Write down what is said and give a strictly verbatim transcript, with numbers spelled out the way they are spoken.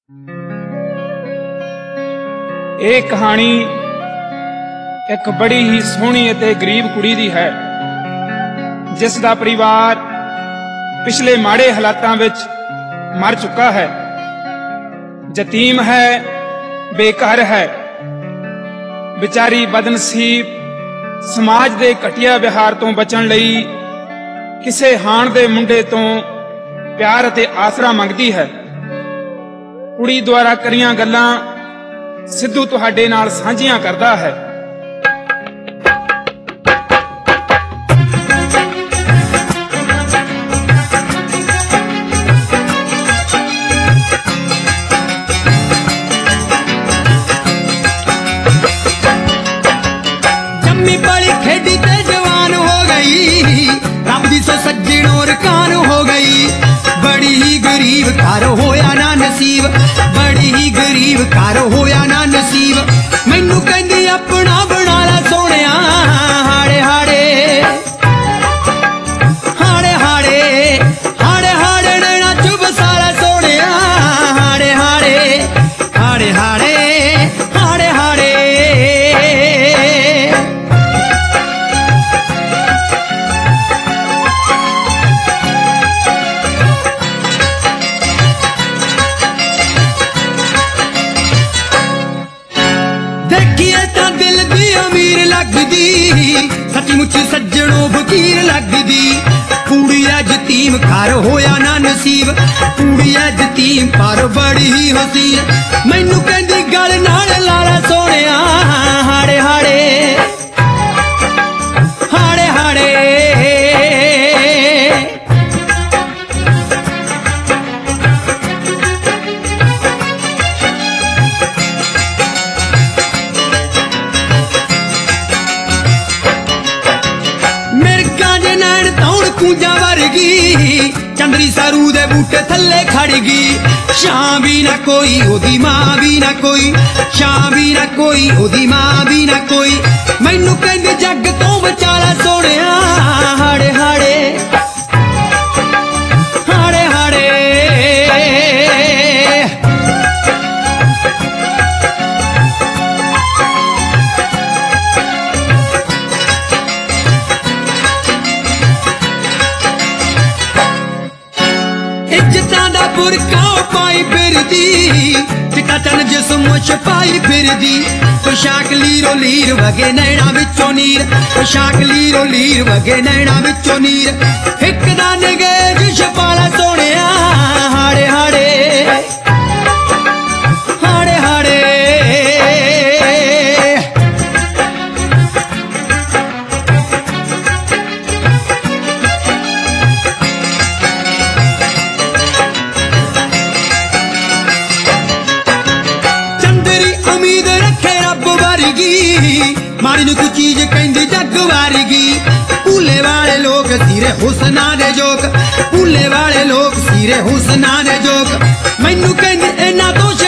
ਇਹ ਕਹਾਣੀ ਇੱਕ ਬੜੀ ਹੀ ਸੋਹਣੀ ਅਤੇ ਗਰੀਬ ਕੁੜੀ ਦੀ ਹੈ ਜਿਸ ਦਾ ਪਰਿਵਾਰ ਪਿਛਲੇ ਮਾੜੇ ਹਾਲਾਤਾਂ ਵਿੱਚ ਮਰ ਚੁੱਕਾ ਹੈ। ਯਤੀਮ ਹੈ, ਬੇਘਰ ਹੈ। ਵਿਚਾਰੀ ਬਦਨਸੀਬ ਸਮਾਜ ਦੇ ਘਟੀਆ ਵਿਹਾਰ ਤੋਂ ਬਚਣ ਲਈ ਕਿਸੇ ਹਾਣ ਦੇ ਮੁੰਡੇ ਤੋਂ ਪਿਆਰ ਅਤੇ ਆਸਰਾ ਮੰਗਦੀ ਹੈ। ਕੁੜੀ ਦੁਆਰਾ ਕਰੀਆਂ ਗੱਲਾਂ ਸਿੱਧੂ ਤੁਹਾਡੇ ਨਾਲ ਸਾਂਝੀਆਂ ਕਰਦਾ ਹੈ। जम्मी पली खेडी ते जवान हो गई, रब दी सो सज्जन और कान हो गई। बड़ी ही गरीब घर होया ना नसीब, बड़ी ही गरीब घर होया ना नसीब। मैनू कहंदी अपना बना ला सोहणिया, हाड़े हाड़े हाड़े हाड़े हाड़े हाड़े नैना च बसा ला सोहणिया, हाड़े हाड़े हाड़े हाड़े हाड़े हाड़े। देखिए तां दिल दी अमीर लगदी, सचमुच सज्जणों फकीर लगदी। कुड़ी यतीम घर होया ना नसीब, कुड़ी यतीम पर बड़ी ही हसीन। मैनू कहंदी गल नाल लाला सोहणिया, हाड़े हाड़े हाड़े हाड़े। कूंजा वर्गी चंदरी सरू दे बूटे थल्ले खड़गी। शां भी ना कोई ओदी मां भी ना कोई, शां भी ना कोई ओदी मां भी ना कोई। मैनू कहंदी जग तो बचाला सोहणिया, हाड़े हाड़े हाड़े हाड़े। इज्जतां दा बुरका पाई फिरदी, चिट्टा चन जिस्म छपाई फिरदी। पोशाक लीरो लीर वगे नैना विचों नीर, पोशाक लीरो लीर वगे नैना विचों नीर। हिक दा नगेज छपाला सोहणिया, हाड़े हाड़े हाड़े हाड़े। माड़ी नू कोई चीज कहंदी जग वारगी। भूले वाले लोग सिरे हुसना दे जोक, भूले वाले लोग सिरे हुसना दे जोक। मैनू कहंदी इन्हां तो